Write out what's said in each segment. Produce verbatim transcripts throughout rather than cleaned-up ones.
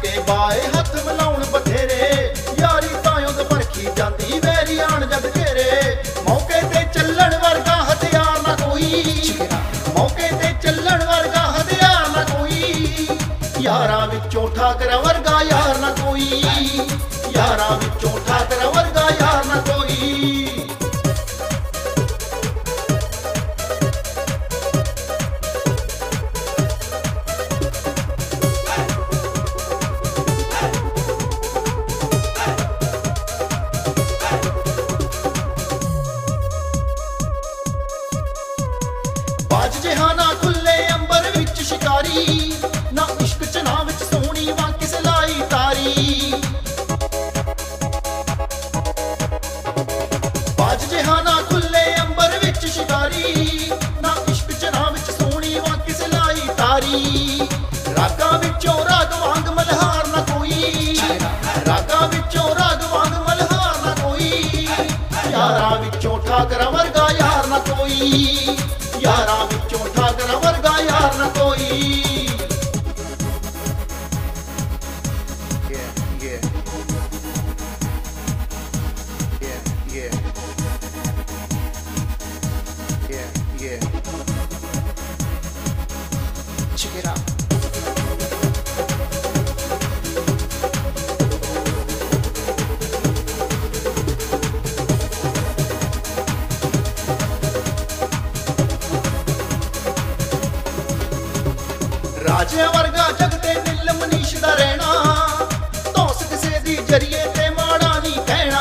के बाए हथ मिलाउण बथेरे यारी तायों तो परखी जाती वैरी आण जद घेरे मौके ते चलण वर्गा हथियार ना कोई मौके ते चलण वर्गा हथियार ना कोई यारा विचों ठाकरा वर्गा यार ना कोई यारा विचों ठाकरा वर्गा यार ना कोई बाज जहाना खुले अंबर विच शिकारी ना इश्क चना विच सोहनी वां किस लाई तारी बाज जहाना खुले अंबर विच शिकारी ना इश्क चना विच सोहनी वां किस लाई तारी रागा विचों राग वांग मल्हार ना कोई रागा विचों राग वांग मल्हार ना कोई यारा विचों ठाकरा वर्गा यार ना कोई यारा विचों ठाकरा वर्गा यार ना कोई Yeah, yeah. Yeah, yeah. Yeah, yeah. Check it out. राजे वर्गा जगते दिल मनीष दा रहना तोस किसे दी जरिए ते माड़ा नहीं कहना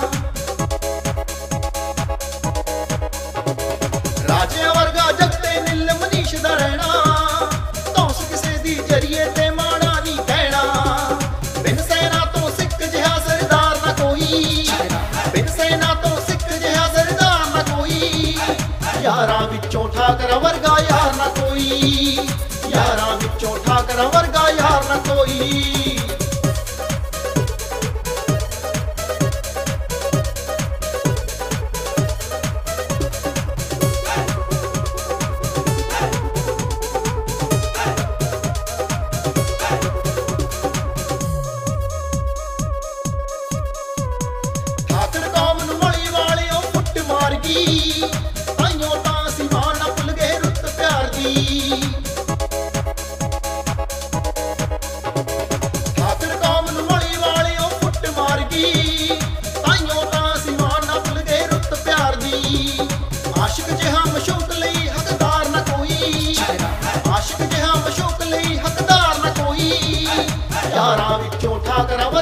राजे वर्गा जगते दिल मनीष दा रहना तोस किसे दी जरिए ते माड़ा नहीं कहना बिन सेना तो सिख जिहा सरदार ना कोई बिन सेना तो सिख जिहा सरदार ना कोई यारा विचों ठाकरा वर्गा यार ना कोई यारा विचों ठाकरा वर्गा यार ना कोई ठाकर कौम नूं मली वालियों फुट मार गई ताइयों तां सी मां ना भुल गए रुत प्यार दी आशिक जिहा मशूक लई हकदार ना कोई आशिक जिहा मशूक लई हकदार ना कोई यारा विचों ठाकरा